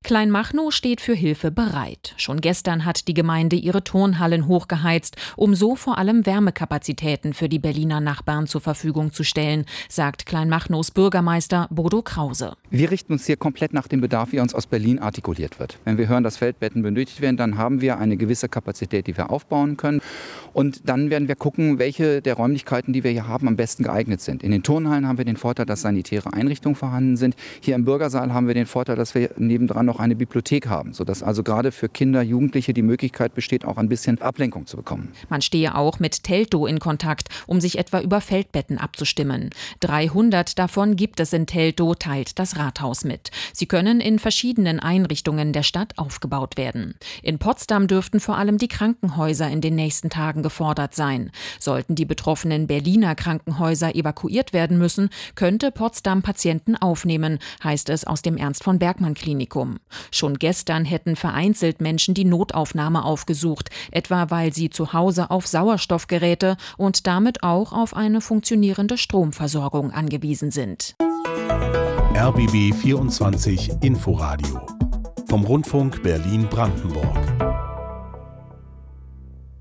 Kleinmachnow steht für Hilfe bereit. Schon gestern hat die Gemeinde ihre Turnhallen hochgeheizt, um so vor allem Wärmekapazitäten für die Berliner Nachbarn zur Verfügung zu stellen, sagt Kleinmachnows Bürgermeister Bodo Krause. Wir richten uns hier komplett nach dem Bedarf, wie uns aus Berlin artikuliert wird. Wenn wir hören, dass Feldbetten benötigt werden, dann haben wir eine gewisse Kapazität, die wir aufbauen können. Und dann werden wir gucken, welche der Räumlichkeiten, die wir hier haben, am besten geeignet sind. In den Turnhallen haben wir den Vorteil, dass sanitäre Einrichtungen vorhanden sind. Hier im Bürgersaal haben wir den Vorteil, dass wir nebendran noch eine Bibliothek haben, sodass also gerade für Kinder, Jugendliche die Möglichkeit besteht, auch ein bisschen Ablenkung zu bekommen. Man stehe auch mit Teltow in Kontakt, um sich etwa über Feldbetten abzustimmen. 300 davon gibt es in Teltow, teilt das Rathaus mit. Sie können in verschiedenen Einrichtungen der Stadt aufgebaut werden. In Potsdam dürften vor allem die Krankenhäuser in den nächsten Tagen gefordert sein. Sollten die betroffenen Berliner Krankenhäuser evakuiert werden müssen, könnte Potsdam Patienten aufnehmen, heißt es aus dem Ernst-von-Bergmann-Klinikum. Schon gestern hätten vereinzelt Menschen die Notaufnahme aufgesucht, etwa weil sie zu Hause auf Sauerstoffgeräte und damit auch auf eine funktionierende Stromversorgung angewiesen sind. RBB 24 Inforadio vom Rundfunk Berlin-Brandenburg.